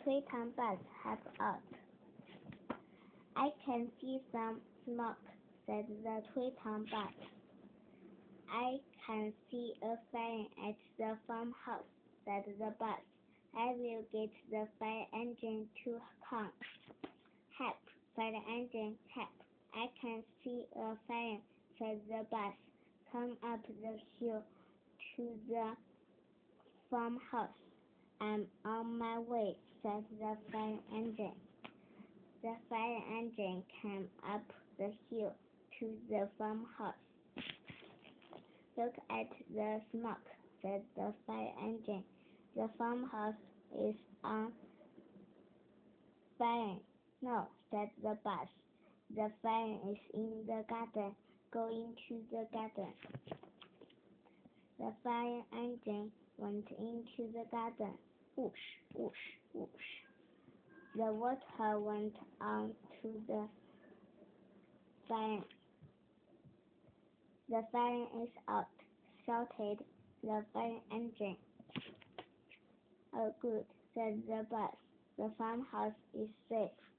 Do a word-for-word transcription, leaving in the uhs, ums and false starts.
Tweeton bus help out. I can see some smoke, said the Tweeton bus. I can see a fire at the farmhouse, said the bus. I will get the fire engine to come. Help, fire engine, help. I can see a fire, said the bus. Come up the hill to the farmhouse. I'm on my way, said the fire engine. The fire engine came up the hill to the farmhouse. Look at the smoke, said the fire engine. The farmhouse is on fire. No, said the bus. The fire is in the garden. Go into the garden. The fire engine went into the garden. Whoosh, whoosh, whoosh. The water went on to the fire. The fire is out, shouted the fire engine. Oh, good, said the bus. The farmhouse is safe.